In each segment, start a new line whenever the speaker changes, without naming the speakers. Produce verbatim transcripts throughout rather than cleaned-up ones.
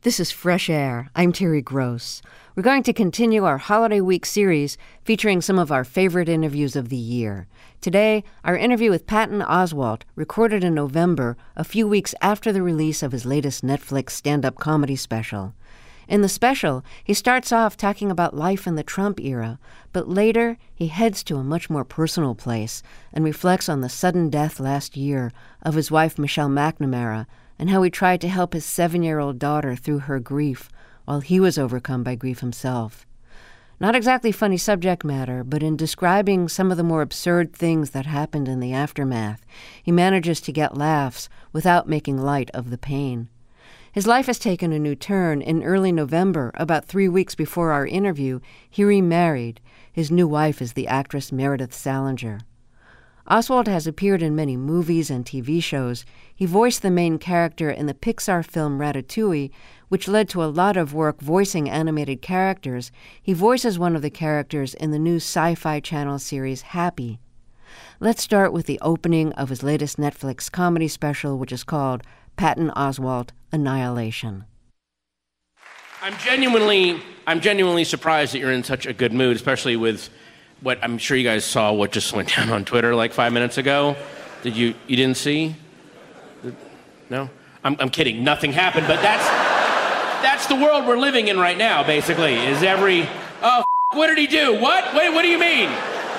This is Fresh Air. I'm Terry Gross. We're going to continue our Holiday Week series featuring some of our favorite interviews of the year. Today, our interview with Patton Oswalt, recorded in November, a few weeks after the release of his latest Netflix stand-up comedy special. In the special, he starts off talking about life in the Trump era, but later he heads to a much more personal place and reflects on the sudden death last year of his wife Michelle McNamara and how he tried to help his seven-year-old daughter through her grief while he was overcome by grief himself. Not exactly funny subject matter, but in describing some of the more absurd things that happened in the aftermath, he manages to get laughs without making light of the pain. His life has taken a new turn. In early November, about three weeks before our interview, he remarried. His new wife is the actress Meredith Salinger. Oswalt has appeared in many movies and T V shows. He voiced the main character in the Pixar film Ratatouille, which led to a lot of work voicing animated characters. He voices one of the characters in the new Sci-Fi Channel series Happy. Let's start with the opening of his latest Netflix comedy special, which is called Patton Oswalt, Annihilation.
I'm genuinely, I'm genuinely surprised that you're in such a good mood, especially with what I'm sure you guys saw what just went down on Twitter like five minutes ago. Did you, you didn't see? No? I'm, I'm kidding, nothing happened, but that's, that's the world we're living in right now, basically, is every, oh, f- what did he do? What? Wait, what do you mean?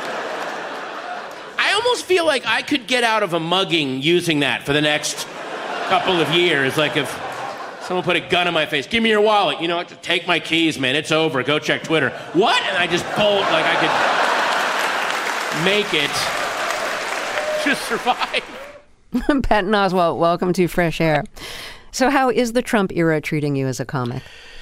I almost feel like I could get out of a mugging using that for the next couple of years. Like if someone put a gun in my face, give me your wallet, you know, take my keys, man, it's over, go check Twitter. What? And I just bolt like I could make it, just survive.
Patton Oswalt, welcome to Fresh Air. So how is the Trump era treating you as a comic?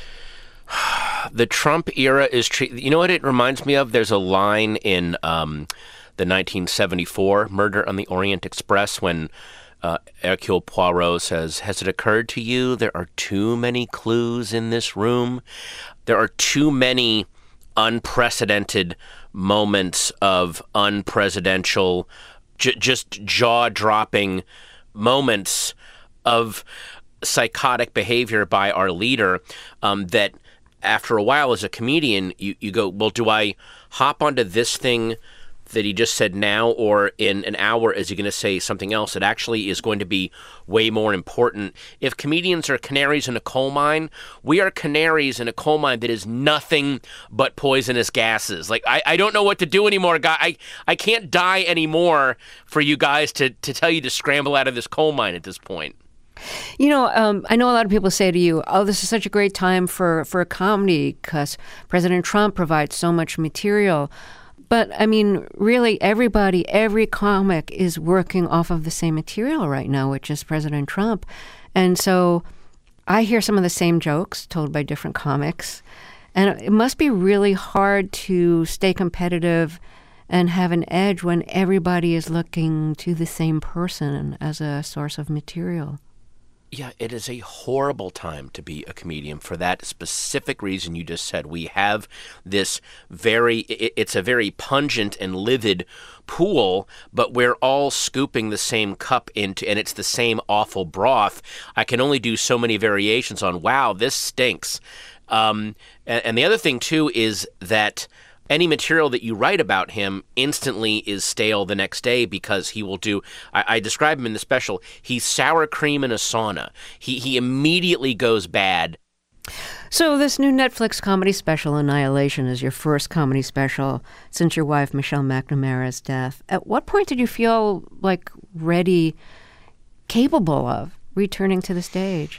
The Trump era is, tre- you know what it reminds me of? There's a line in um, the nineteen seventy-four Murder on the Orient Express when Uh, Hercule Poirot says, has it occurred to you there are too many clues in this room? There are too many unprecedented moments of unpresidential, j- just jaw-dropping moments of psychotic behavior by our leader um, that after a while as a comedian, you, you go, well, do I hop onto this thing that he just said now, or in an hour is he going to say something else that actually is going to be way more important? If comedians are canaries in a coal mine, we are canaries in a coal mine that is nothing but poisonous gases. Like, I, I don't know what to do anymore. I, I can't die anymore for you guys to, to tell you to scramble out of this coal mine at this point.
You know, um, I know a lot of people say to you, oh, this is such a great time for, for a comedy because President Trump provides so much material. But, I mean, really, everybody, every comic is working off of the same material right now, which is President Trump. And so I hear some of the same jokes told by different comics. And it must be really hard to stay competitive and have an edge when everybody is looking to the same person as a source of material.
Yeah, it is a horrible time to be a comedian for that specific reason you just said. We have this very, it's a very pungent and livid pool, but we're all scooping the same cup into, and it's the same awful broth. I can only do so many variations on, wow, this stinks. Um, and, and the other thing, too, is that any material that you write about him instantly is stale the next day because he will do, I, I describe him in the special, he's sour cream in a sauna. He he immediately goes bad.
So this new Netflix comedy special, Annihilation, is your first comedy special since your wife, Michelle McNamara's death. At what point did you feel like ready, capable of returning to the stage?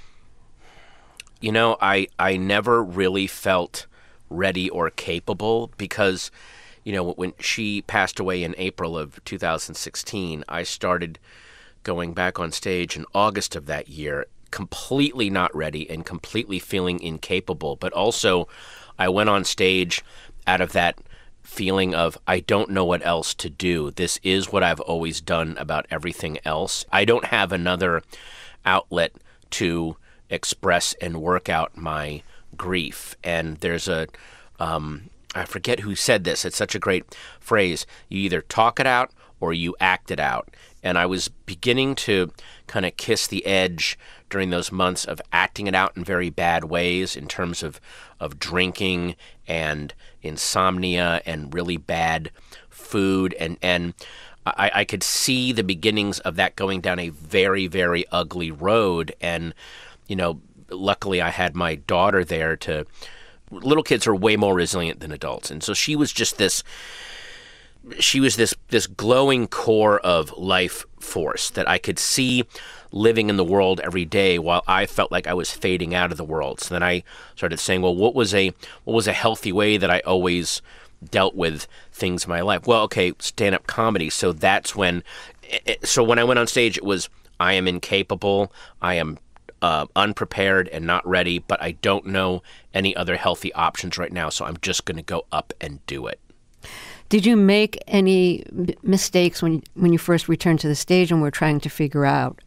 You know, I, I never really felt ready or capable because, you know, when she passed away in April of two thousand sixteen, I started going back on stage in August of that year, completely not ready and completely feeling incapable. But also, I went on stage out of that feeling of, I don't know what else to do. This is what I've always done about everything else. I don't have another outlet to express and work out my grief. And there's a, um, I forget who said this, it's such a great phrase, you either talk it out or you act it out. And I was beginning to kind of kiss the edge during those months of acting it out in very bad ways in terms of, of drinking and insomnia and really bad food. And, and I, I could see the beginnings of that going down a very, very ugly road. And, you know, luckily I had my daughter there to, little kids are way more resilient than adults. And so she was just this, she was this, this glowing core of life force that I could see living in the world every day while I felt like I was fading out of the world. So then I started saying, well, what was a, what was a healthy way that I always dealt with things in my life? Well, okay, stand-up comedy. So that's when, so when I went on stage, it was, I am incapable, I am uh, unprepared and not ready, but I don't know any other healthy options right now, so I'm just going to go up and do it.
Did you make any mistakes when, when you first returned to the stage and were trying to figure out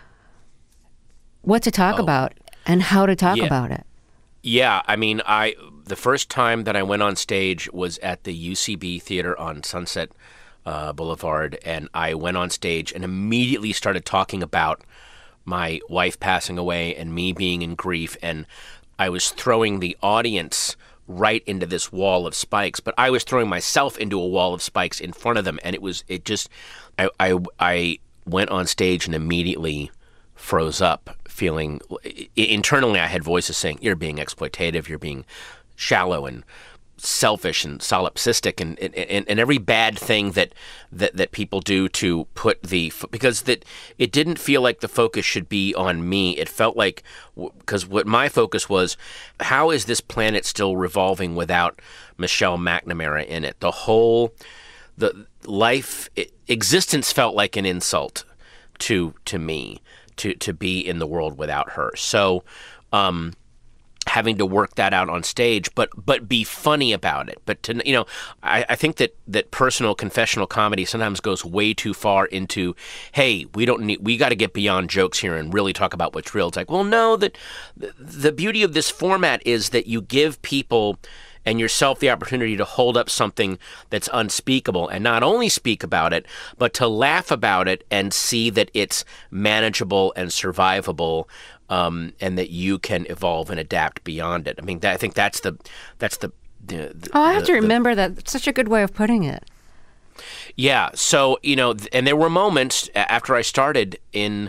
what to talk oh. about and how to talk
yeah.
about it?
Yeah, I mean, I the first time that I went on stage was at the U C B Theater on Sunset uh, Boulevard, and I went on stage and immediately started talking about my wife passing away and me being in grief, and I was throwing the audience right into this wall of spikes, but I was throwing myself into a wall of spikes in front of them, and it was it just I I, I went on stage and immediately froze up, feeling internally I had voices saying, you're being exploitative, you're being shallow and selfish and solipsistic and and, and every bad thing that, that that people do to put the, because that it didn't feel like the focus should be on me. It felt like, because what my focus was, how is this planet still revolving without Michelle McNamara in it? The whole, the life, existence felt like an insult to to me. to to be in the world without her. So um, having to work that out on stage, but but be funny about it. But, to you know, I, I think that, that personal confessional comedy sometimes goes way too far into, hey, we don't need, we got to get beyond jokes here and really talk about what's real. It's like, well, no, that the beauty of this format is that you give people and yourself the opportunity to hold up something that's unspeakable and not only speak about it, but to laugh about it and see that it's manageable and survivable, um, and that you can evolve and adapt beyond it. I mean, that, I think that's the that's the. the, the
oh, I have
the,
to remember the, that. It's such a good way of putting it.
Yeah. So, you know, and there were moments after I started in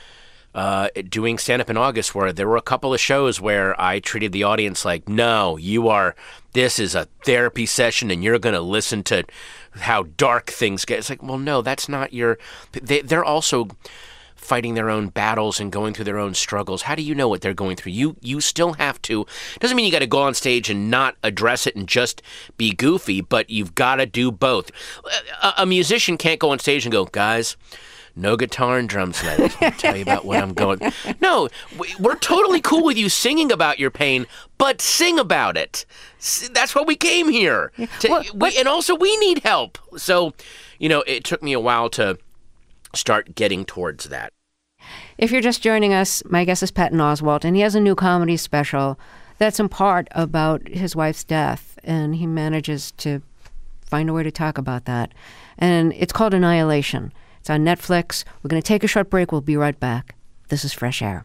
Uh, doing stand-up in August where there were a couple of shows where I treated the audience like, no, you are, this is a therapy session and you're going to listen to how dark things get. It's like, well, no, that's not your, they, they're also fighting their own battles and going through their own struggles. How do you know what they're going through? You you still have to, doesn't mean you got to go on stage and not address it and just be goofy, but you've got to do both. A, a musician can't go on stage and go, guys, no guitar and drums tonight. I just want to tell you about what I'm going. No, we're totally cool with you singing about your pain, but sing about it. That's why we came here. To, what, what? We, and also, we need help. So, you know, it took me a while to start getting towards that.
If you're just joining us, my guest is Patton Oswalt, and he has a new comedy special that's in part about his wife's death, and he manages to find a way to talk about that. And it's called Annihilation. It's on Netflix. We're going to take a short break. We'll be right back. This is Fresh Air.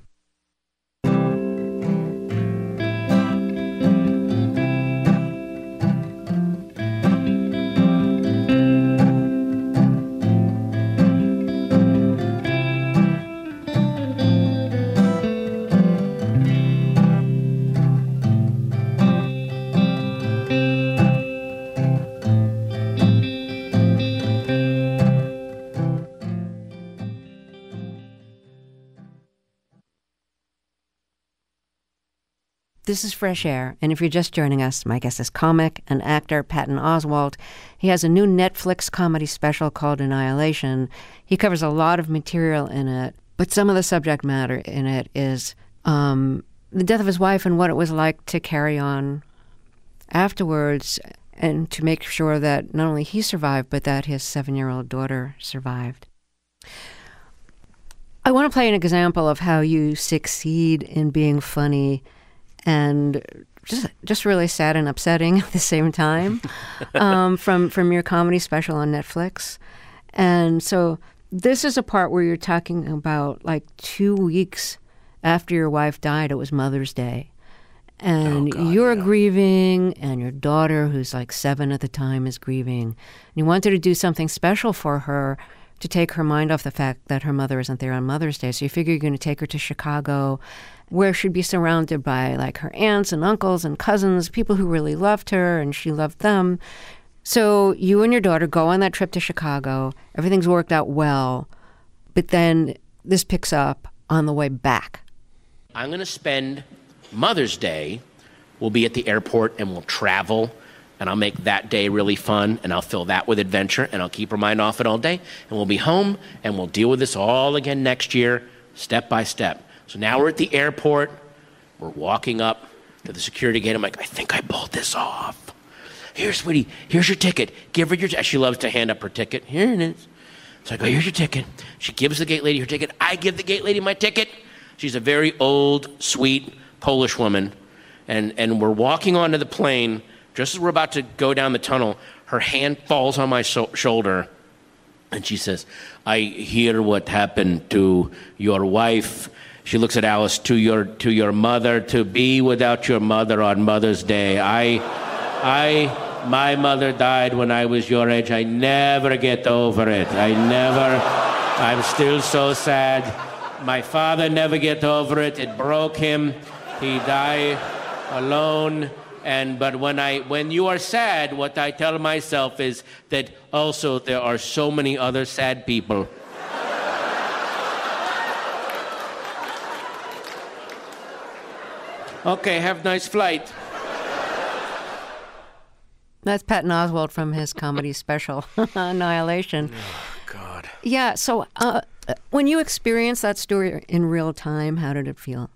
This is Fresh Air, and if you're just joining us, my guest is comic and actor Patton Oswalt. He has a new Netflix comedy special called Annihilation. He covers a lot of material in it, but some of the subject matter in it is um, the death of his wife and what it was like to carry on afterwards and to make sure that not only he survived, but that his seven-year-old daughter survived. I want to play an example of how you succeed in being funny and just just really sad and upsetting at the same time, um, from from your comedy special on Netflix. And so this is a part where you're talking about like two weeks after your wife died, it was Mother's Day. And
oh, God,
you're
yeah.
grieving, and your daughter, who's like seven at the time, is grieving. And you wanted to do something special for her to take her mind off the fact that her mother isn't there on Mother's Day. So you figure you're going to take her to Chicago, where she'd be surrounded by like her aunts and uncles and cousins, people who really loved her, and she loved them. So you and your daughter go on that trip to Chicago. Everything's worked out well. But then this picks up on the way back.
I'm going to spend Mother's Day, we'll be at the airport and we'll travel, and I'll make that day really fun, and I'll fill that with adventure, and I'll keep her mind off it all day, and we'll be home, and we'll deal with this all again next year, step by step. So now we're at the airport, we're walking up to the security gate. I'm like, I think I pulled this off. Here, sweetie, here's your ticket. Give her your ticket. She loves to hand up her ticket. Here it is. So I go, here's your ticket. She gives the gate lady her ticket. I give the gate lady my ticket. She's a very old, sweet Polish woman. And, and we're walking onto the plane. Just as we're about to go down the tunnel, her hand falls on my so- shoulder. And she says, I hear what happened to your wife. She looks at Alice, to your to your mother, to be without your mother on Mother's Day. I, I, my mother died when I was your age. I never get over it. I never, I'm still so sad. My father never get over it. It broke him. He died alone. And but when I when you are sad, what I tell myself is that also there are so many other sad people. Okay, have a nice flight.
That's Patton Oswalt from his comedy special, Annihilation.
Oh, God.
Yeah, so uh, when you experienced that story in real time, how did it feel?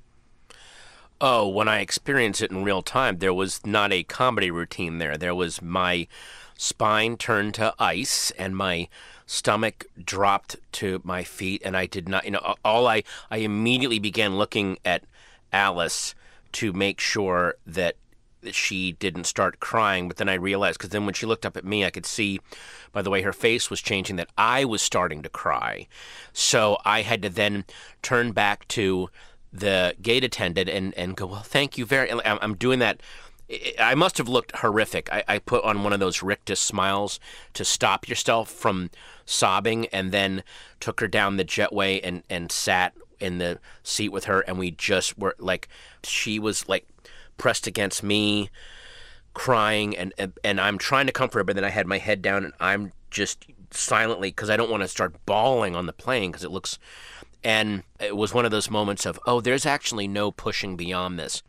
Oh, when I experienced it in real time, there was not a comedy routine there. There was my spine turned to ice and my stomach dropped to my feet, and I did not, you know, all I, I immediately began looking at Alice to make sure that she didn't start crying. But then I realized, because then when she looked up at me, I could see by the way her face was changing that I was starting to cry. So I had to then turn back to the gate attendant and, and go, well, thank you very much. I'm doing that. I must have looked horrific. I, I put on one of those rictus smiles to stop yourself from sobbing, and then took her down the jetway and, and sat in the seat with her, and we just were like, she was like pressed against me, crying, and, and, and I'm trying to comfort her, but then I had my head down, and I'm just silently, because I don't want to start bawling on the plane, because it looks... And it was one of those moments of, oh, there's actually no pushing beyond this.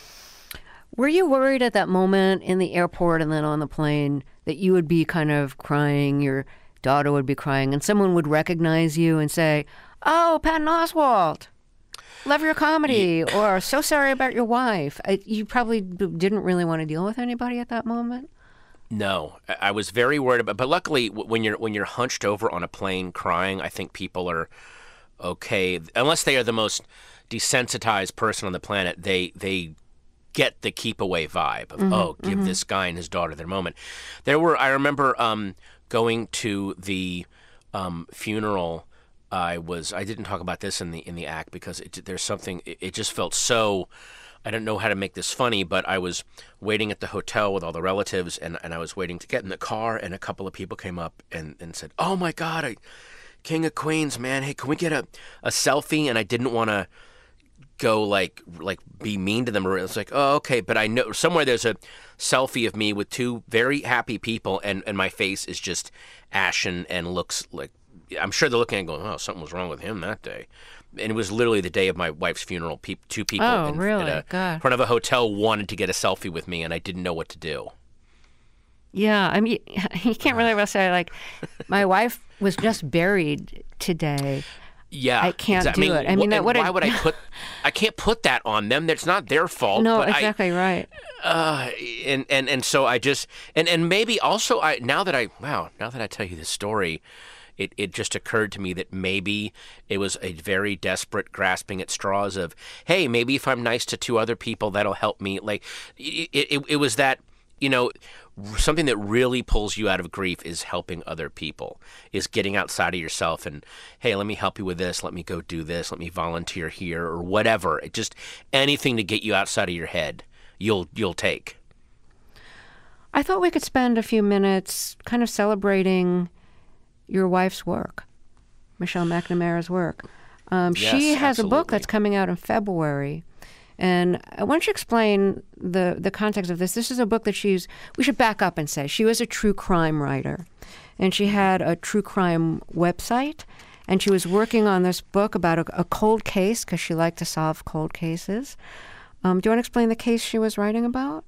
Were you worried at that moment in the airport and then on the plane that you would be kind of crying, your daughter would be crying, and someone would recognize you and say, oh, Patton Oswalt, love your comedy, yeah. Or so sorry about your wife? I, you probably didn't really want to deal with anybody at that moment?
No, I was very worried about, but luckily when you're when you're hunched over on a plane crying, I think people are okay, unless they are the most desensitized person on the planet, they they get the keep away vibe of, mm-hmm, oh, give mm-hmm. this guy and his daughter their moment. There were, I remember um, going to the um, funeral. I was, I didn't talk about this in the in the act because it, there's something, it, it just felt so, I don't know how to make this funny, but I was waiting at the hotel with all the relatives, and, and I was waiting to get in the car, and a couple of people came up and, and said, oh my God, I... King of Queens, man, hey, can we get a, a selfie? And I didn't want to go like like be mean to them. It's like, oh, okay, but I know somewhere there's a selfie of me with two very happy people, and, and my face is just ashen and looks like, I'm sure they're looking and going, oh, something was wrong with him that day. And it was literally the day of my wife's funeral. Pe- two people
oh,
in,
really?
in a,
God.
front of a hotel wanted to get a selfie with me, and I didn't know what to do.
Yeah, I mean, you can't really say, like, my wife was just buried today.
Yeah,
I can't
exactly.
do
I mean,
it. I mean,
wh-
that would
why would I put? I can't put that on them. That's not their fault.
No,
but
exactly
I,
right.
Uh, and and and so I just and and maybe also I now that I wow now that I tell you this story, it it just occurred to me that maybe it was a very desperate grasping at straws of, hey, maybe if I'm nice to two other people, that'll help me. Like it it, it was that, you know, something that really pulls you out of grief is helping other people, is getting outside of yourself and, hey, let me help you with this, let me go do this, let me volunteer here, or whatever. It just anything to get you outside of your head, you'll you'll take.
I thought we could spend a few minutes kind of celebrating your wife's work, Michelle McNamara's work. Um,
Yes,
she has a book
absolutely.
that's coming out in February. And why don't you explain the, the context of this? This is a book that she's, we should back up and say, she was a true crime writer. And she had a true crime website. And she was working on this book about a, a cold case because she liked to solve cold cases. Um, do you want to explain the case she was writing about?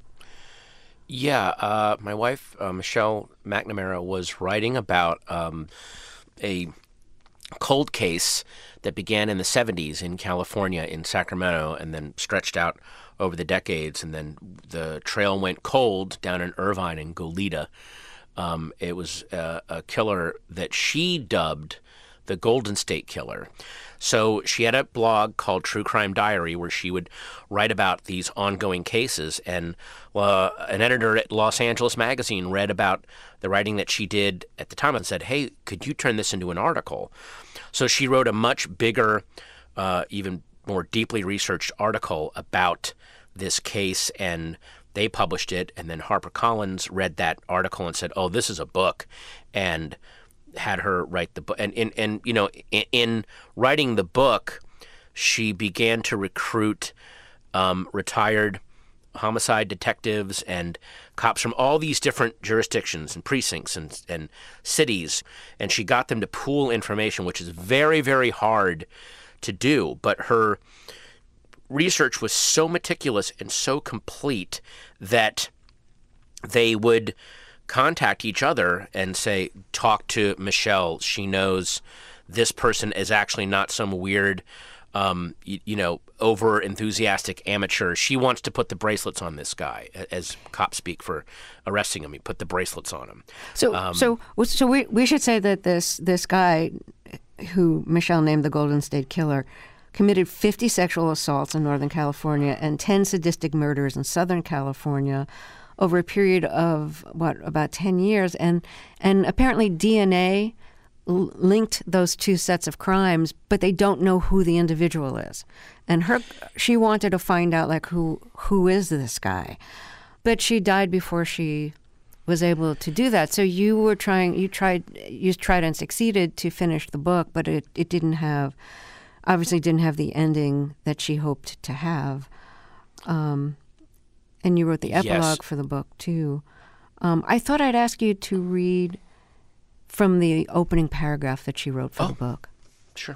Yeah, uh, my wife, uh, Michelle McNamara, was writing about um, a cold case that began in the seventies in California, in Sacramento, and then stretched out over the decades. And then the trail went cold down in Irvine and Goleta. Um, it was a, a killer that she dubbed the Golden State Killer. So she had a blog called True Crime Diary where she would write about these ongoing cases. And uh, an editor at Los Angeles Magazine read about the writing that she did at the time and said, hey, could you turn this into an article? So she wrote a much bigger, uh, even more deeply researched article about this case, and they published it. And then HarperCollins read that article and said, oh, this is a book, and had her write the book. And, and, and you know, in, in writing the book, she began to recruit um, retired homicide detectives and cops from all these different jurisdictions and precincts and, and cities. And she got them to pool information, which is very, very hard to do. But her research was so meticulous and so complete that they would contact each other and say, talk to Michelle. She knows this person is actually not some weird, um, you, you know, over enthusiastic amateur. She wants to put the bracelets on this guy, as cops speak for arresting him. He put the bracelets on him.
So,
Um,
so, so we we should say that this this guy, who Michelle named the Golden State Killer, committed fifty sexual assaults in Northern California and ten sadistic murders in Southern California over a period of, what, about ten years. And and apparently D N A l- linked those two sets of crimes, but they don't know who the individual is. And her, she wanted to find out, like, who who is this guy? But she died before she was able to do that. So you were trying, you tried, you tried and succeeded to finish the book, but it, it didn't have, obviously didn't have the ending that she hoped to have. Um, and you wrote the epilogue
Yes.
for the book, too. Um, I thought I'd ask you to read from the opening paragraph that she wrote for
Oh.
the book.
Sure.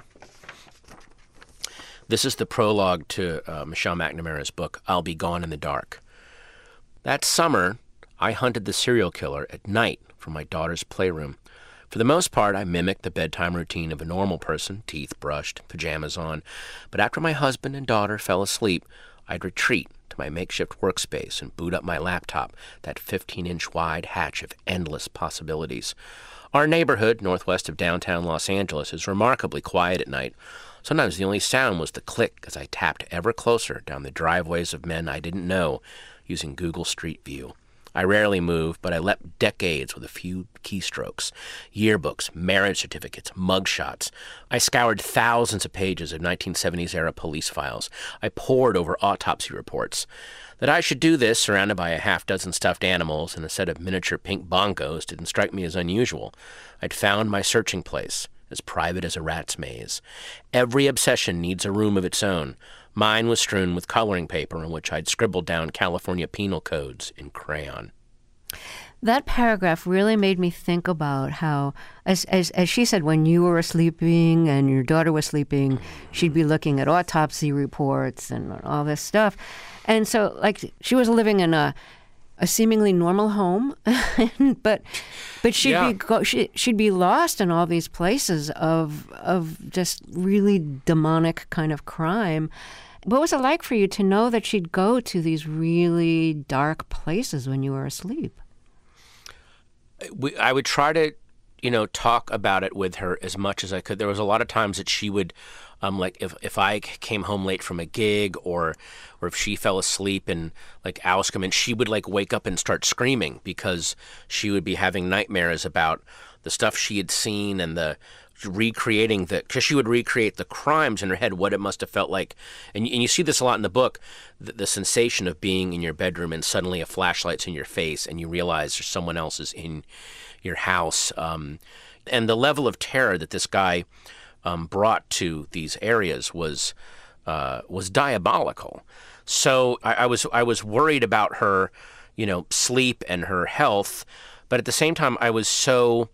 This is the prologue to uh, Michelle McNamara's book, I'll Be Gone in the Dark. That summer, I hunted the serial killer at night from my daughter's playroom. For the most part, I mimicked the bedtime routine of a normal person, teeth brushed, pajamas on. But after my husband and daughter fell asleep, I'd retreat to my makeshift workspace and boot up my laptop, that fifteen-inch wide hatch of endless possibilities. Our neighborhood, northwest of downtown Los Angeles, is remarkably quiet at night. Sometimes the only sound was the click as I tapped ever closer down the driveways of men I didn't know using Google Street View. I rarely moved, but I leapt decades with a few keystrokes. Yearbooks, marriage certificates, mugshots. I scoured thousands of pages of nineteen seventies-era police files. I pored over autopsy reports. That I should do this, surrounded by a half-dozen stuffed animals and a set of miniature pink bongos, didn't strike me as unusual. I'd found my searching place, as private as a rat's maze. Every obsession needs a room of its own. Mine was strewn with coloring paper on which I'd scribbled down California penal codes in crayon.
That paragraph really made me think about how, as, as as she said, when you were sleeping and your daughter was sleeping, she'd be looking at autopsy reports and all this stuff. And so, like, she was living in a a seemingly normal home, but but she'd
Yeah.
be go, she, she'd be lost in all these places of of just really demonic kind of crime. What was it like for you to know that she'd go to these really dark places when you were asleep?
We, I would try to you know, talk about it with her as much as I could. There was a lot of times that she would, um, like if, if I came home late from a gig, or or if she fell asleep and like Alice come in, she would like wake up and start screaming because she would be having nightmares about the stuff she had seen and the recreating the, because she would recreate the crimes in her head, what it must have felt like. And, and you see this a lot in the book, the, the sensation of being in your bedroom and suddenly a flashlight's in your face and you realize there's someone else is in your house. Um, and the level of terror that this guy um, brought to these areas was uh, was diabolical. So I, I was I was worried about her, you know, sleep and her health, but at the same time I was so.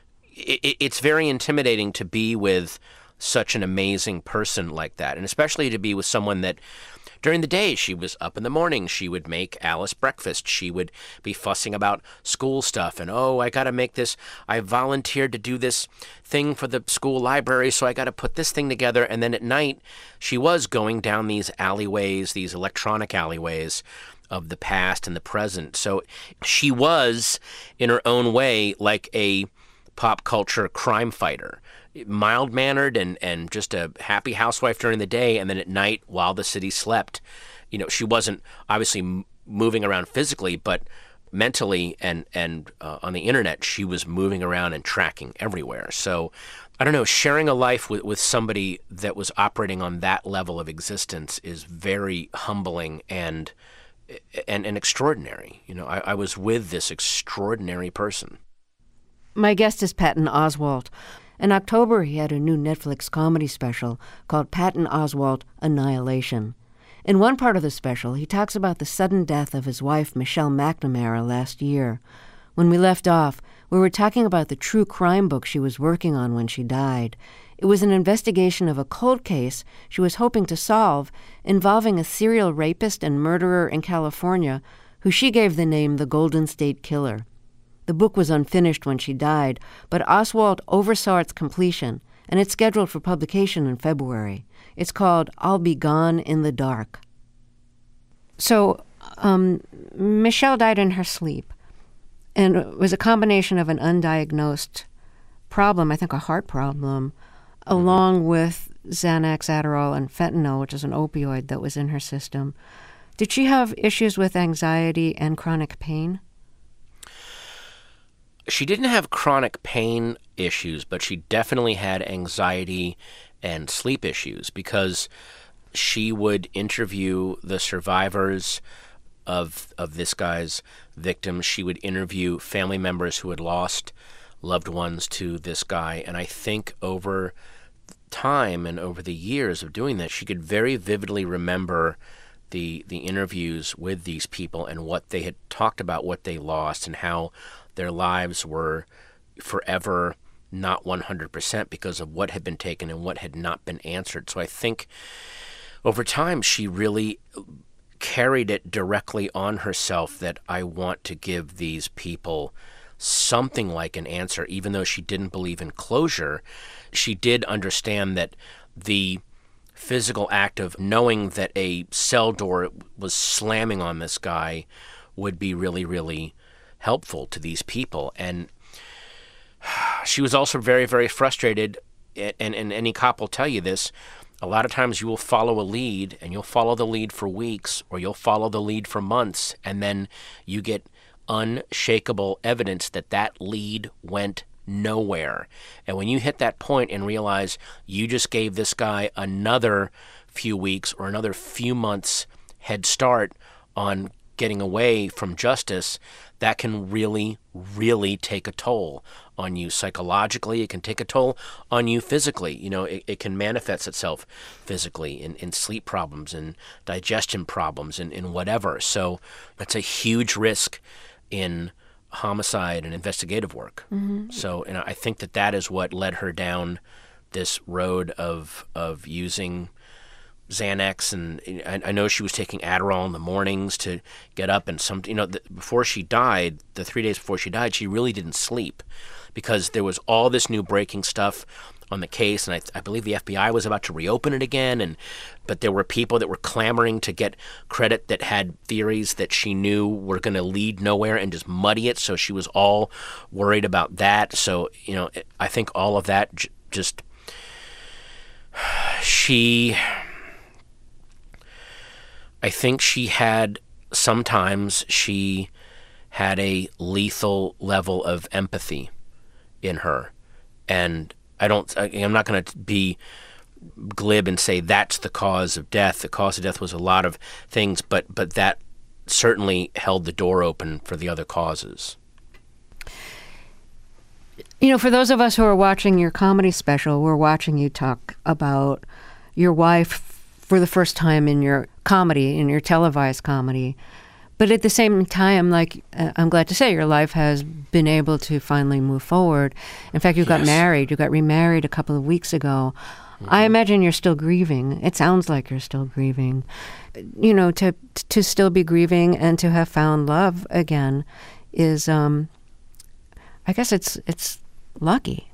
It, it's very intimidating to be with such an amazing person like that, and especially to be with someone that during the day she was up in the morning, she would make Alice breakfast, she would be fussing about school stuff, and oh, I got to make this, I volunteered to do this thing for the school library, so I got to put this thing together, and then at night she was going down these alleyways, these electronic alleyways of the past and the present. So she was, in her own way, like a pop culture crime fighter, mild-mannered and, and just a happy housewife during the day, and then at night while the city slept, you know, she wasn't obviously m- moving around physically, but mentally and, and uh, on the internet, she was moving around and tracking everywhere. So, I don't know, sharing a life with, with somebody that was operating on that level of existence is very humbling and and, and extraordinary. You know, I, I was with this extraordinary person.
My guest is Patton Oswalt. In October, he had a new Netflix comedy special called Patton Oswalt Annihilation. In one part of the special, he talks about the sudden death of his wife, Michelle McNamara, last year. When we left off, we were talking about the true crime book she was working on when she died. It was an investigation of a cold case she was hoping to solve involving a serial rapist and murderer in California who she gave the name the Golden State Killer. The book was unfinished when she died, but Oswalt oversaw its completion, and it's scheduled for publication in February. It's called I'll Be Gone in the Dark. So, um, Michelle died in her sleep, and it was a combination of an undiagnosed problem, I think a heart problem, mm-hmm. along with Xanax, Adderall, and fentanyl, which is an opioid that was in her system. Did she have issues with anxiety and chronic pain?
She didn't have chronic pain issues, but she definitely had anxiety and sleep issues because she would interview the survivors of of this guy's victims. She would interview family members who had lost loved ones to this guy. And I think over time and over the years of doing that, she could very vividly remember the the interviews with these people and what they had talked about, what they lost, and how their lives were forever not one hundred percent because of what had been taken and what had not been answered. So I think over time she really carried it directly on herself that I want to give these people something like an answer. Even though she didn't believe in closure, she did understand that the physical act of knowing that a cell door was slamming on this guy would be really, really helpful to these people. And she was also very, very frustrated, and, and any cop will tell you this, a lot of times you will follow a lead, and you'll follow the lead for weeks, or you'll follow the lead for months, and then you get unshakable evidence that that lead went nowhere. And when you hit that point and realize you just gave this guy another few weeks or another few months head start on getting away from justice, that can really, really take a toll on you psychologically. It can take a toll on you physically. You know, it, it can manifest itself physically in, in sleep problems and digestion problems and in whatever. So it's a huge risk in homicide and investigative work. Mm-hmm. So, and I think that that is what led her down this road of of using Xanax, and I, I know she was taking Adderall in the mornings to get up, and some, you know, the, before she died, the three days before she died, she really didn't sleep because there was all this new breaking stuff, on the case, and I, I believe the F B I was about to reopen it again, and but there were people that were clamoring to get credit that had theories that she knew were going to lead nowhere and just muddy it, so she was all worried about that. So, you know, I think all of that j- just... She... I think she had... Sometimes she had a lethal level of empathy in her, and I don't, I, I'm not going to be glib and say that's the cause of death. The cause of death was a lot of things, but but that certainly held the door open for the other causes.
You know, for those of us who are watching your comedy special, we're watching you talk about your wife for the first time in your comedy, in your televised comedy. But at the same time, like, uh, I'm glad to say your life has been able to finally move forward. In fact, you got
Yes.
married. You got remarried a couple of weeks ago. Mm-hmm. I imagine you're still grieving. It sounds like you're still grieving. You know, to to still be grieving and to have found love again is, um, I guess it's it's lucky.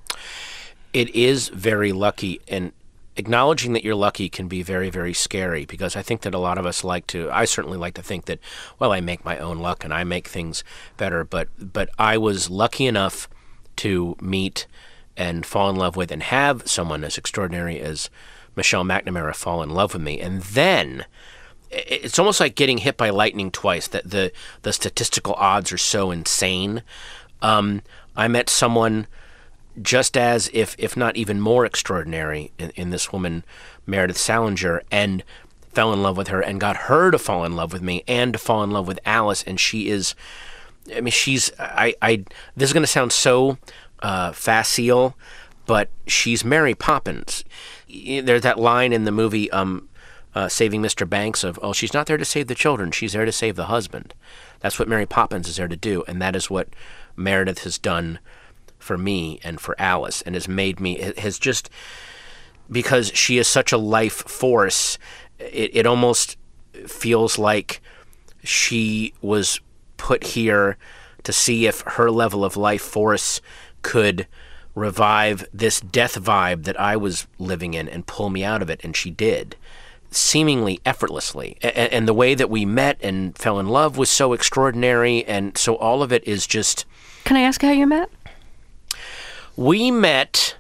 It is very lucky, and acknowledging that you're lucky can be very, very scary, because I think that a lot of us like to, I certainly like to think that, well, I make my own luck and I make things better, but but I was lucky enough to meet and fall in love with and have someone as extraordinary as Michelle McNamara fall in love with me. And then it's almost like getting hit by lightning twice, that the, the statistical odds are so insane. Um, I met someone just as, if if not even more extraordinary in, in this woman, Meredith Salinger, and fell in love with her and got her to fall in love with me and to fall in love with Alice. And she is, I mean, she's, I, I this is going to sound so uh, facile, but she's Mary Poppins. There's that line in the movie um, uh, Saving Mister Banks of, oh, she's not there to save the children, she's there to save the husband. That's what Mary Poppins is there to do, and that is what Meredith has done for me and for Alice, and has made me, has just, because she is such a life force, it, it almost feels like she was put here to see if her level of life force could revive this death vibe that I was living in and pull me out of it, and she did, seemingly effortlessly. And, and the way that we met and fell in love was so extraordinary, and so all of it is just...
Can I ask how you met?
We met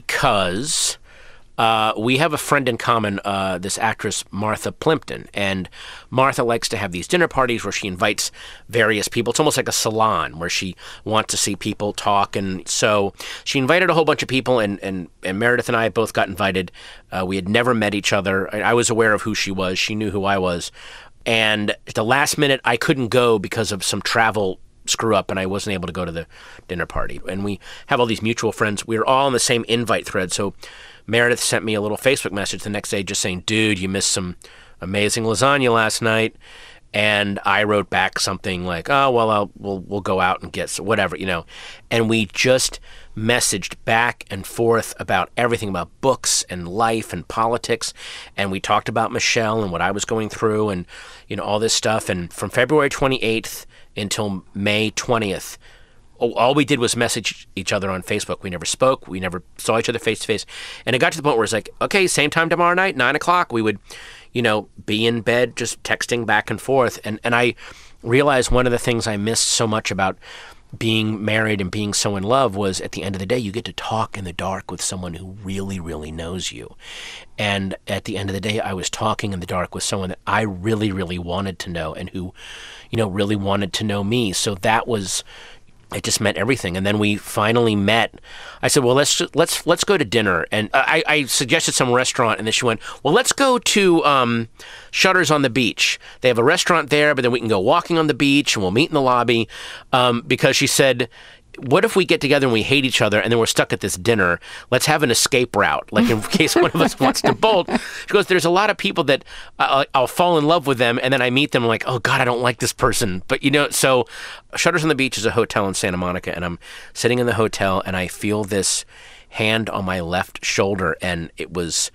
because uh, we have a friend in common, uh, this actress Martha Plimpton, and Martha likes to have these dinner parties where she invites various people. It's almost like a salon where she wants to see people talk, and so she invited a whole bunch of people, and, and, and Meredith and I both got invited. Uh, we had never met each other. I, I was aware of who she was. She knew who I was. And at the last minute, I couldn't go because of some travel screw up, and I wasn't able to go to the dinner party. And we have all these mutual friends. We were all on the same invite thread. So Meredith sent me a little Facebook message the next day just saying, dude, you missed some amazing lasagna last night. And I wrote back something like, oh, well, I'll, we'll, we'll go out and get some, whatever, you know. And we just messaged back and forth about everything, about books and life and politics. And we talked about Michelle and what I was going through and, you know, all this stuff. And from February twenty-eighth until May twentieth, all we did was message each other on Facebook. We never spoke. We never saw each other face to face. And it got to the point where it's like, okay, same time tomorrow night, nine o'clock, we would, you know, be in bed just texting back and forth. And, and I realized one of the things I missed so much about being married and being so in love was, at the end of the day, you get to talk in the dark with someone who really, really knows you. And at the end of the day, I was talking in the dark with someone that I really, really wanted to know, and who, you know, really wanted to know me. So that was, it just meant everything. And then we finally met. I said, well, let's let's let's go to dinner. And I, I suggested some restaurant, and then she went, well, let's go to um, Shutters on the Beach. They have a restaurant there, but then we can go walking on the beach, and we'll meet in the lobby. Um, because she said, what if we get together and we hate each other, and then we're stuck at this dinner? Let's have an escape route, like in case one of us wants to bolt. She goes, there's a lot of people that uh, I'll fall in love with them, and then I meet them, like, oh, God, I don't like this person. But, you know, so Shutters on the Beach is a hotel in Santa Monica, and I'm sitting in the hotel, and I feel this hand on my left shoulder, and it was,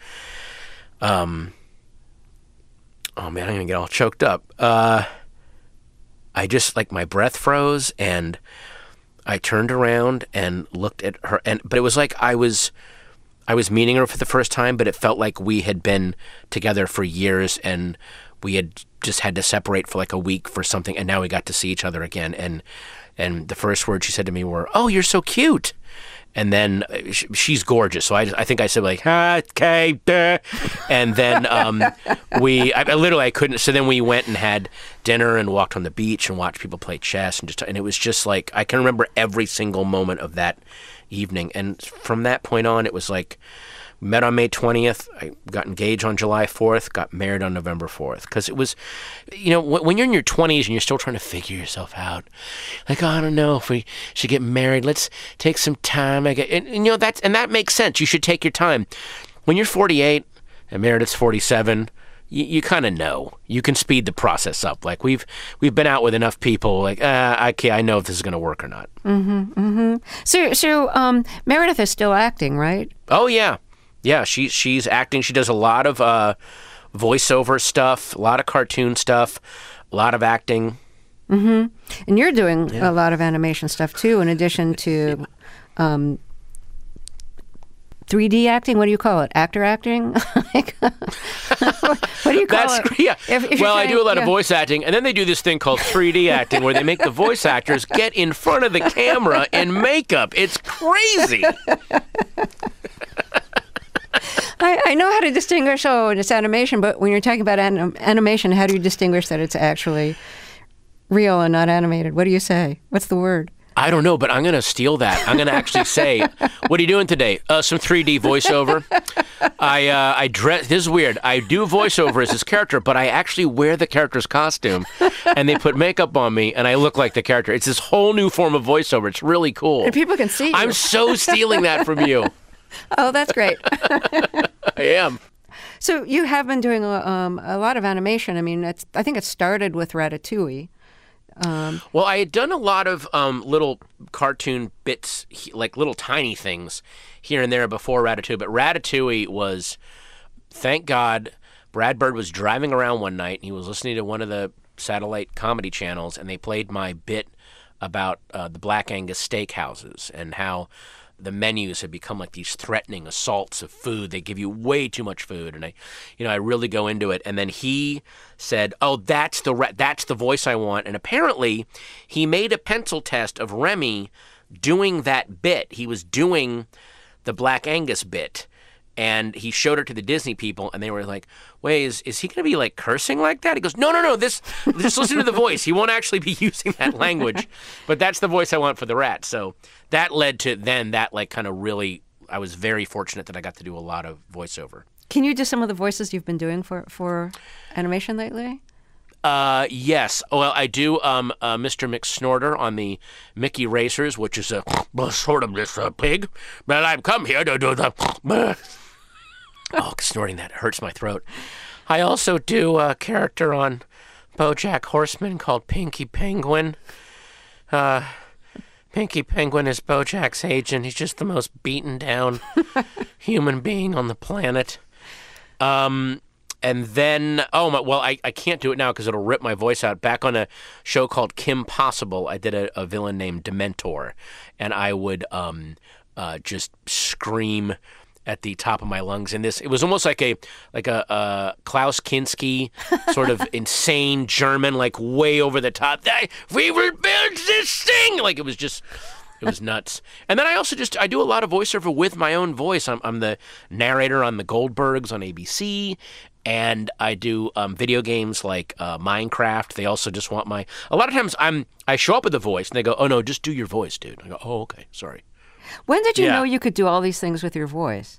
um, oh, man, I'm going to get all choked up. Uh, I just, like, my breath froze, and I turned around and looked at her, and but it was like I was I was meeting her for the first time, but it felt like we had been together for years and we had just had to separate for like a week for something, and now we got to see each other again. And and the first words she said to me were, "Oh, you're so cute." And then uh, sh- she's gorgeous, so I, I think I said like, ah, okay, duh. And then um, we, I, I literally I couldn't. So then we went and had dinner and walked on the beach and watched people play chess and just, and it was just like I can remember every single moment of that evening. And from that point on, it was like we met on May twentieth. I got engaged on July fourth. Got married on November fourth. Because it was, you know, when, when you're in your twenties and you're still trying to figure yourself out, like, oh, I don't know if we should get married. Let's take some time. I get, and, and you know that's and that makes sense. You should take your time. When you're forty-eight and Meredith's forty-seven, you, you kind of know. You can speed the process up. Like we've we've been out with enough people. Like, uh, okay, I know if this is going to work or not.
Mm-hmm. Mm-hmm. So, so um, Meredith is still acting, right?
Oh yeah. Yeah, she, she's acting. She does a lot of uh, voiceover stuff, a lot of cartoon stuff, a lot of acting.
Mm-hmm. And you're doing
yeah.
a lot of animation stuff, too, in addition to um, three D acting. What do you call it? Actor acting? Like, what do you call
That's,
it?
Yeah.
If, if
well, I do a lot
yeah.
of voice acting, and then they do this thing called three D acting where they make the voice actors get in front of the camera in makeup. It's crazy.
I, I know how to distinguish, oh, it's animation, but when you're talking about anim- animation, how do you distinguish that it's actually real and not animated? What do you say? What's the word?
I don't know, but I'm going to steal that. I'm going to actually say, what are you doing today? Uh, some three D voiceover. I uh, I dress. This is weird. I do voiceover as this character, but I actually wear the character's costume, and they put makeup on me, and I look like the character. It's this whole new form of voiceover. It's really cool.
And people can see you.
I'm so stealing that from you.
Oh, that's great.
I am.
So you have been doing a, um, a lot of animation. I mean, it's, I think it started with Ratatouille. Um,
well, I had done a lot of um, little cartoon bits, like little tiny things here and there before Ratatouille. But Ratatouille was, thank God, Brad Bird was driving around one night and he was listening to one of the satellite comedy channels, and they played my bit about uh, the Black Angus steakhouses and how the menus have become like these threatening assaults of food. They give you way too much food, and I, you know, I really go into it. And then he said, "Oh, that's the re- that's the voice I want." And apparently, he made a pencil test of Remy doing that bit. He was doing the Black Angus bit, and he showed it to the Disney people, and they were like, "Wait, is is he going to be like cursing like that?" He goes, "No, no, no. This just listen to the voice. He won't actually be using that language, but that's the voice I want for the rat." So that led to then that like kind of really. I was very fortunate that I got to do a lot of voiceover.
Can you do some of the voices you've been doing for for animation lately?
Uh, yes. Well, I do um, uh, Mister McSnorter on the Mickey Racers, which is a well, sort of this uh, pig, but I've come here to do the. Oh, snorting that hurts my throat. I also do a character on BoJack Horseman called Pinky Penguin. Uh, Pinky Penguin is BoJack's agent. He's just the most beaten down human being on the planet. Um, and then, oh, my, well, I, I can't do it now because it'll rip my voice out. Back on a show called Kim Possible, I did a, a villain named Dementor, and I would um, uh, just scream at the top of my lungs in this. It was almost like a like a, a Klaus Kinski sort of insane German, like way over the top. We will build this thing. Like it was just, it was nuts. And then I also just, I do a lot of voiceover with my own voice. I'm, I'm the narrator on the Goldbergs on A B C. And I do um, video games like uh, Minecraft. They also just want my, a lot of times I'm, I show up with a voice and they go, "Oh no, just do your voice, dude." I go, "Oh, okay, sorry."
When did you
Yeah.
know you could do all these things with your voice?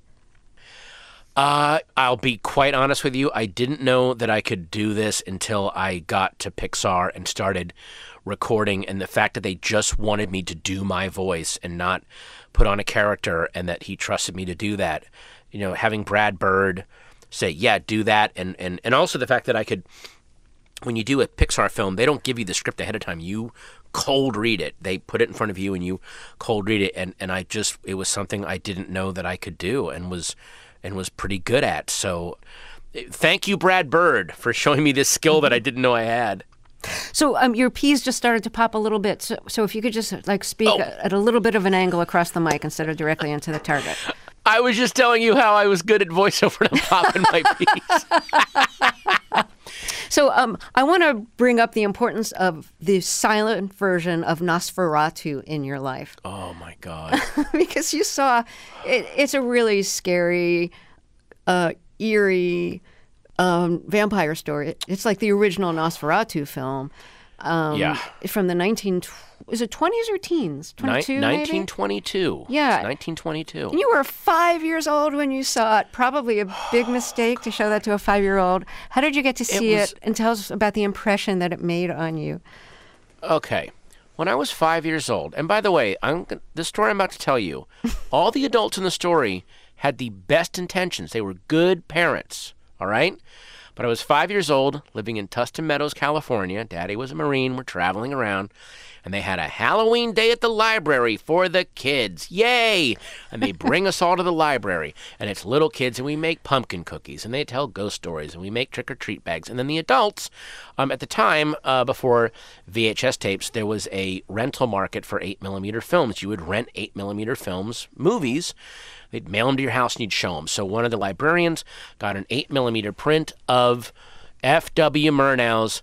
Uh, I'll be quite honest with you. I didn't know that I could do this until I got to Pixar and started recording. And the fact that they just wanted me to do my voice and not put on a character, and that he trusted me to do that. You know, having Brad Bird say, "Yeah, do that." And, and, and also the fact that I could, when you do a Pixar film, they don't give you the script ahead of time. You cold read it. They put it in front of you and you cold read it. And, and I just, it was something I didn't know that I could do and was, and was pretty good at. So thank you, Brad Bird, for showing me this skill that I didn't know I had.
So um, your P's just started to pop a little bit. So, so if you could just like speak
Oh.
at a little bit of an angle across the mic instead of directly into the target.
I was just telling you how I was good at voiceover and I'm popping my piece.
So um, I want to bring up the importance of the silent version of Nosferatu in your life.
Oh, my God.
Because you saw, it, it's a really scary, uh, eerie um, vampire story. It's like the original Nosferatu film. Um,
yeah.
From the nineteen, is it twenties or teens? twenty-two, maybe?
nineteen twenty-two.
Yeah.
It's nineteen twenty-two.
And you were five years old when you saw it. Probably a big mistake to show that to a five-year-old. How did you get to see it,
it was,
and tell us about the impression that it made on you?
Okay. When I was five years old, and by the way, I'm the story I'm about to tell you, all the adults in the story had the best intentions. They were good parents, all right? But I was five years old, living in Tustin Meadows, California. Daddy was a Marine. We're traveling around. And they had a Halloween day at the library for the kids. Yay! And they bring us all to the library. And it's little kids, and we make pumpkin cookies. And they tell ghost stories, and we make trick-or-treat bags. And then the adults, um, at the time, uh, before V H S tapes, there was a rental market for eight millimeter films. You would rent eight millimeter films, movies. They'd mail them to your house and you'd show them. So one of the librarians got an eight millimeter print of F W Murnau's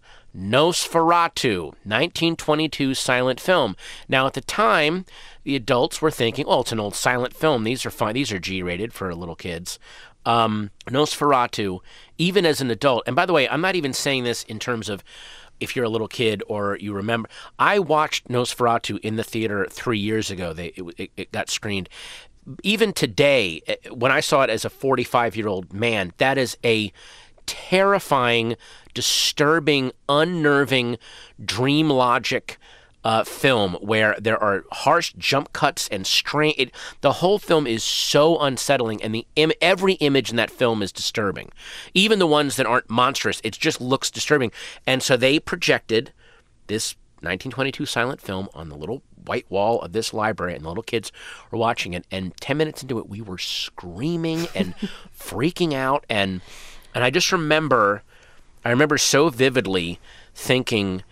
Nosferatu, nineteen twenty-two silent film. Now, at the time, the adults were thinking, oh, it's an old silent film. These are fine. These are G-rated for little kids. Um, Nosferatu, even as an adult, and by the way, I'm not even saying this in terms of if you're a little kid or you remember. I watched Nosferatu in the theater three years ago. They, it, it, it got screened. Even today, when I saw it as a forty-five-year-old man, that is a terrifying, disturbing, unnerving, dream logic uh, film where there are harsh jump cuts and strain. It, the whole film is so unsettling, and the Im- every image in that film is disturbing. Even the ones that aren't monstrous, it just looks disturbing. And so they projected this nineteen twenty-two silent film on the little white wall of this library, and the little kids were watching it. And ten minutes into it, we were screaming and freaking out. And and I just remember, I remember so vividly thinking,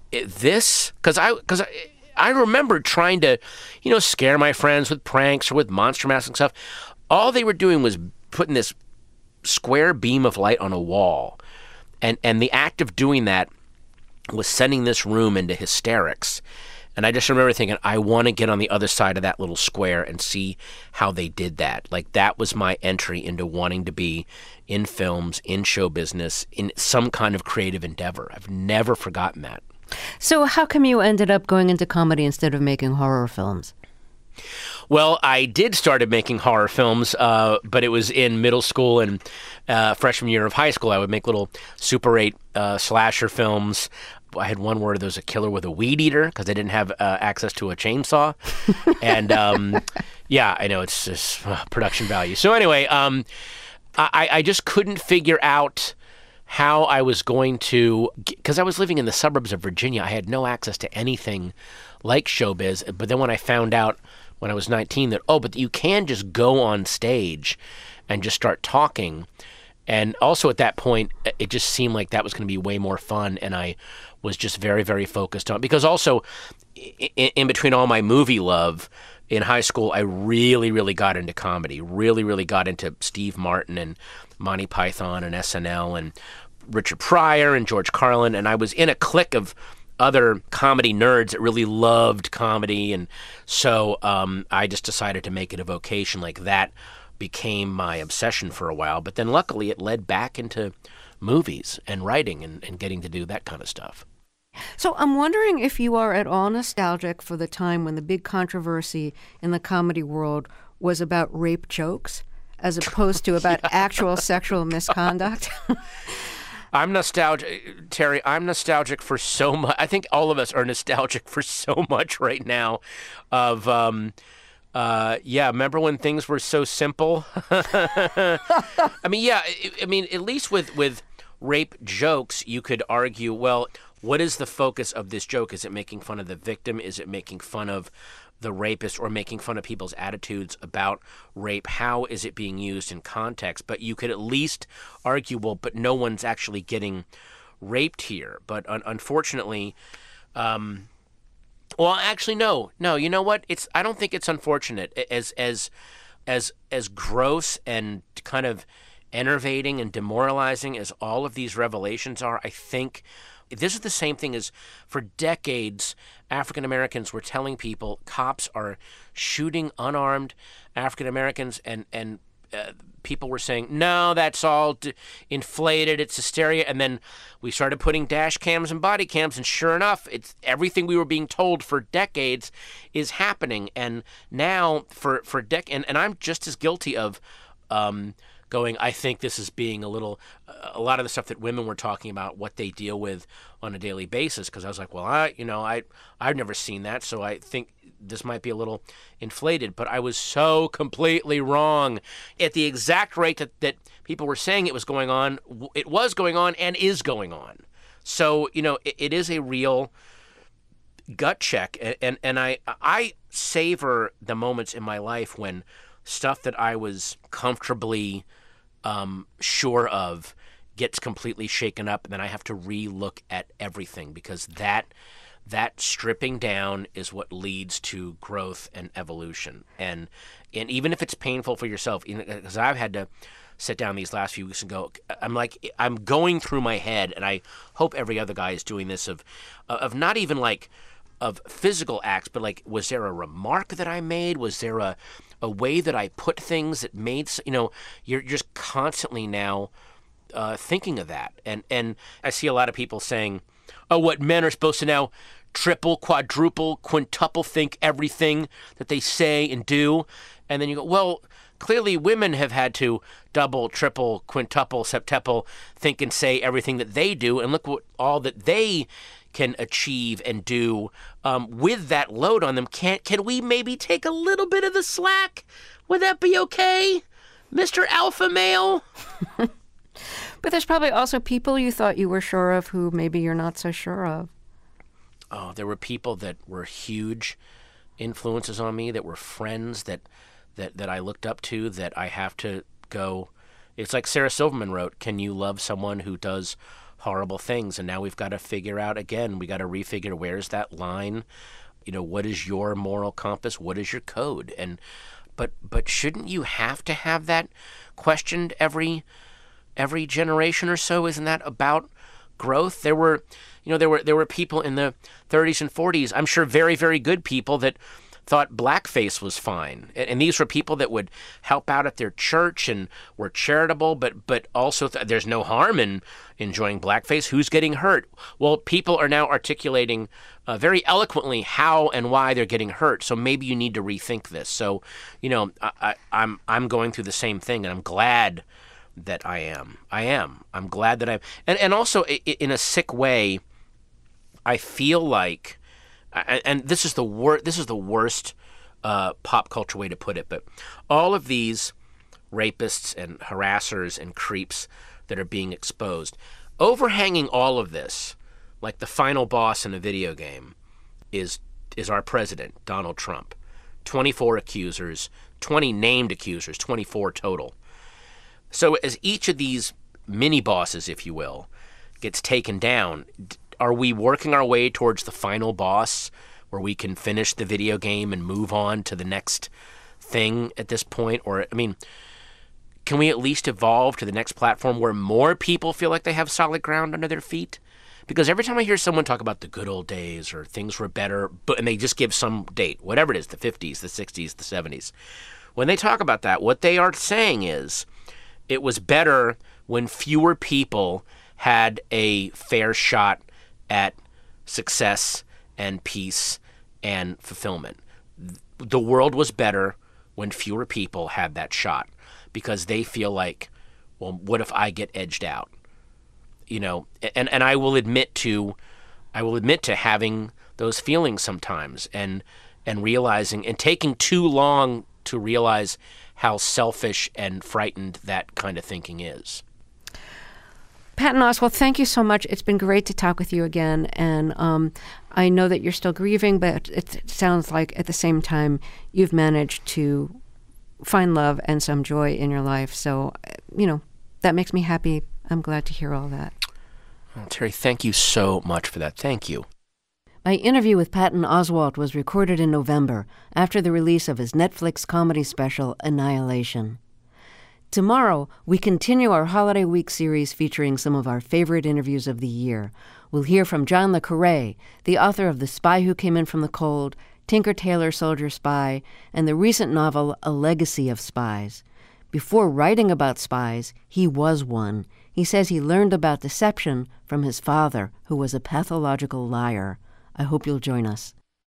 this, because I, because I, I remember trying to, you know, scare my friends with pranks or with monster masks and stuff. All they were doing was putting this square beam of light on a wall, and and the act of doing that was sending this room into hysterics. And I just remember thinking, I want to get on the other side of that little square and see how they did that. Like, that was my entry into wanting to be in films, in show business, in some kind of creative endeavor. I've never forgotten that.
So how come you ended up going into comedy instead of making horror films?
Well, I did started making horror films, uh, but it was in middle school and uh, freshman year of high school. I would make little Super eight uh, slasher films. I had one where there was a killer with a weed eater because I didn't have uh, access to a chainsaw. And um, yeah, I know, it's just uh, production value. So anyway, um, I, I just couldn't figure out how I was going to, because I was living in the suburbs of Virginia. I had no access to anything like showbiz. But then when I found out when I was nineteen that, oh, but you can just go on stage and just start talking. And also at that point, it just seemed like that was going to be way more fun. And I was just very, very focused on, because also in, in between all my movie love in high school, I really, really got into comedy, really, really got into Steve Martin and Monty Python and S N L and Richard Pryor and George Carlin. And I was in a clique of other comedy nerds that really loved comedy. And so um, I just decided to make it a vocation. Like, that became my obsession for a while. But then luckily it led back into movies and writing and, and getting to do that kind of stuff.
So I'm wondering if you are at all nostalgic for the time when the big controversy in the comedy world was about rape jokes as opposed to about actual sexual misconduct.
I'm nostalgic, Terry. I'm nostalgic for so much. I think all of us are nostalgic for so much right now of, um, uh, yeah, remember when things were so simple? I mean, yeah, I mean, at least with, with rape jokes, you could argue, well, what is the focus of this joke? Is it making fun of the victim? Is it making fun of the rapist, or making fun of people's attitudes about rape? How is it being used in context? But you could at least argue, well, but no one's actually getting raped here. But un- unfortunately, um, well, actually, no, no. You know what? It's I don't think it's unfortunate. As as as as gross and kind of enervating and demoralizing as all of these revelations are, I think this is the same thing as for decades, African Americans were telling people cops are shooting unarmed African Americans, and, and uh, people were saying, no, that's all d- inflated, it's hysteria. And then we started putting dash cams and body cams, and sure enough, it's everything we were being told for decades is happening. And now for, for dec- and, and I'm just as guilty of um, going, I think this is being a little, uh, a lot of the stuff that women were talking about, what they deal with on a daily basis, because I was like, well, I, you know, I, I've never seen that, so I think this might be a little inflated, but I was so completely wrong. At the exact rate that, that people were saying it was going on, it was going on and is going on. So, you know, it, it is a real gut check, and, and, and I, I savor the moments in my life when stuff that I was comfortably um, sure of gets completely shaken up, and then I have to re-look at everything, because that that stripping down is what leads to growth and evolution. And and even if it's painful for yourself, because I've had to sit down these last few weeks and go, I'm like, I'm going through my head, and I hope every other guy is doing this, of of not even like of physical acts, but like, was there a remark that I made? Was there a a way that I put things that made, you know, you're just constantly now uh, thinking of that. And, and I see a lot of people saying, oh, what men are supposed to now triple, quadruple, quintuple think everything that they say and do. And then you go, well, clearly women have had to double, triple, quintuple, septuple think and say everything that they do. And look what all that they can achieve and do um, with that load on them. Can can we maybe take a little bit of the slack? Would that be okay, Mister Alpha Male?
But there's probably also people you thought you were sure of who maybe you're not so sure of.
Oh, there were people that were huge influences on me, that were friends that that, that I looked up to, that I have to go. It's like Sarah Silverman wrote, can you love someone who does horrible things? And now we've got to figure out, again, we got to refigure, where's that line? You know, what is your moral compass? What is your code? And but but shouldn't you have to have that questioned every every generation or so? Isn't that about growth? There were, you know, there were there were people in the thirties and forties, I'm sure very, very good people, that thought blackface was fine. And these were people that would help out at their church and were charitable, but but also th- there's no harm in enjoying blackface. Who's getting hurt? Well, people are now articulating uh, very eloquently how and why they're getting hurt. So maybe you need to rethink this. So, you know, I, I, I'm I'm going through the same thing, and I'm glad that I am. I am. I'm glad that I'm. And, and also, in a sick way, I feel like, and this is the wor- this is the worst uh, pop culture way to put it, but all of these rapists and harassers and creeps that are being exposed, overhanging all of this, like the final boss in a video game, is is our president, Donald Trump. twenty-four accusers, twenty named accusers, twenty-four total. So as each of these mini bosses, if you will, gets taken down, are we working our way towards the final boss where we can finish the video game and move on to the next thing at this point? Or, I mean, can we at least evolve to the next platform where more people feel like they have solid ground under their feet? Because every time I hear someone talk about the good old days or things were better, but and they just give some date, whatever it is, the fifties, the sixties, the seventies, when they talk about that, what they are saying is it was better when fewer people had a fair shot at success and peace and fulfillment. The world was better when fewer people had that shot, because they feel like, well, what if I get edged out? You know, and, and I will admit to, I will admit to having those feelings sometimes, and and realizing and taking too long to realize how selfish and frightened that kind of thinking is.
Patton Oswalt, thank you so much. It's been great to talk with you again. And um, I know that you're still grieving, but it sounds like at the same time you've managed to find love and some joy in your life. So, you know, that makes me happy. I'm glad to hear all that.
Well, Terry, thank you so much for that. Thank you.
My interview with Patton Oswalt was recorded in November, after the release of his Netflix comedy special, Annihilation. Tomorrow, we continue our Holiday Week series featuring some of our favorite interviews of the year. We'll hear from John le Carré, the author of The Spy Who Came in from the Cold, Tinker Tailor Soldier Spy, and the recent novel A Legacy of Spies. Before writing about spies, he was one. He says he learned about deception from his father, who was a pathological liar. I hope you'll join us.